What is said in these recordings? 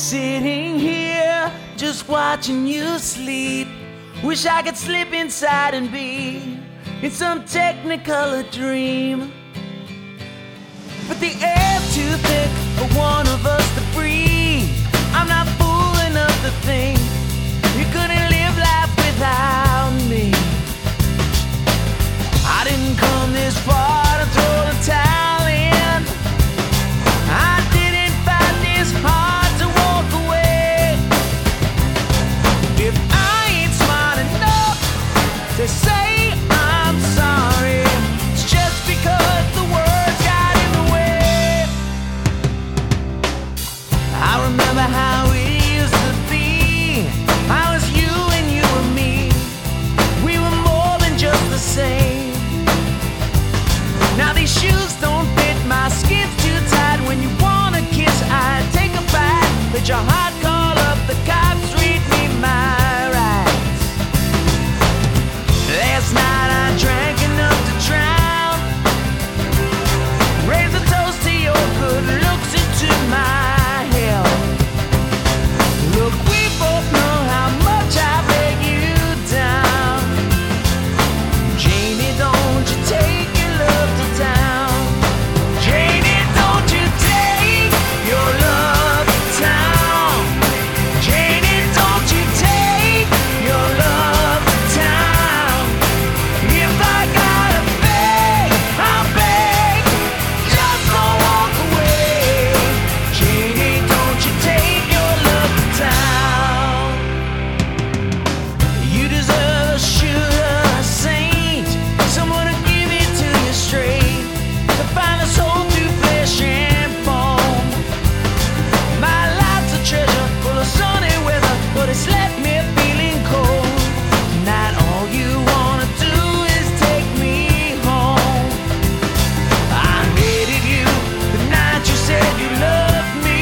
Sitting here, just watching you sleep. Wish I could slip inside and be in some technicolor dream. But the air's too thick for one of us to breathe. I'm not fool enough to think you couldn't live life without me. I didn't come this far to throw the towel in. I didn't find this hard to walk away. If I ain't smart enough to say I'm sorry, it's just because the words got in the way. I remember how it used to be. I was you and you and me. We were more than just the same. Now these shoes don't fit, my skin's too tight. When you wanna kiss, I take a bite. Let your heart call up the cops, read me my rights. Last night I drank enough to drown. Raise a toast to your good looks into my hell. Look, we both know how much I break you down. Janie, don't you take your love to town. Janie, don't you take your love to town. Janie, don't you take your love to town. If I gotta beg, I'll beg. Just don't walk away. Janie, don't you take your love to town. You deserve a shooter, a saint, someone to give it to you straight, to find a soul through flesh and bone. My life's a treasure full of sunny weather, but it's left me feeling cold. Tonight all you wanna do is take me home. I hated you the night you said you loved me.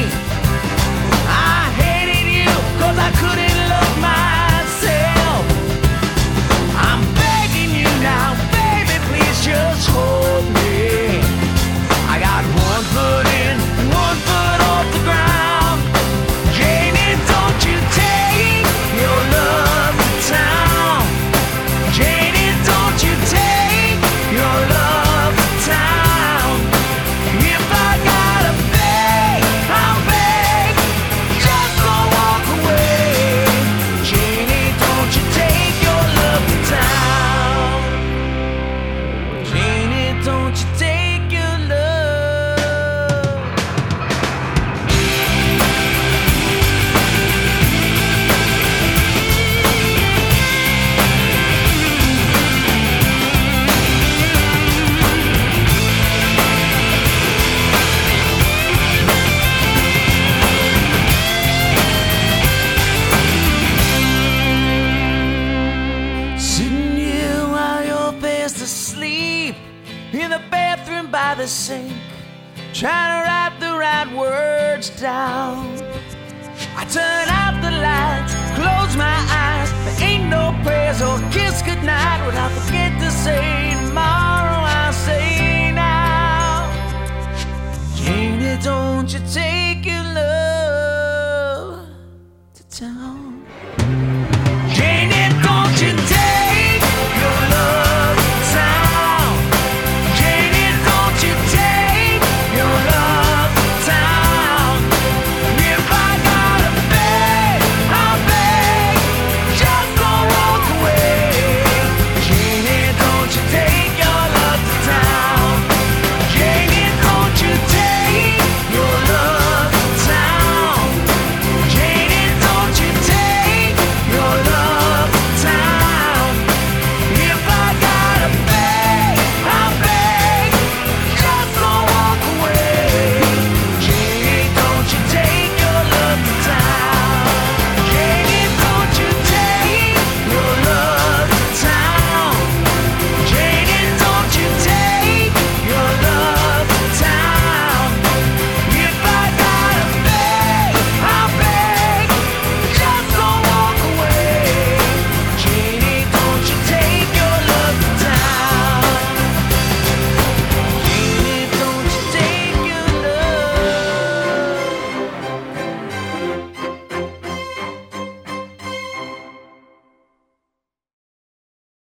I hated you 'cause I couldn't love myself. I'm begging you now, baby, please just hold me. I got one foot in, one foot off the ground. Janie, don't you take your love to town. Janie, don't you take your love to town. If I gotta beg, I'll beg. Just don't walk away. Janie, don't you take your love to town. Janie, don't you take your love. Sitting here while you're fast asleep in the bathroom by the sink, trying to write the right words down. I turn out the lights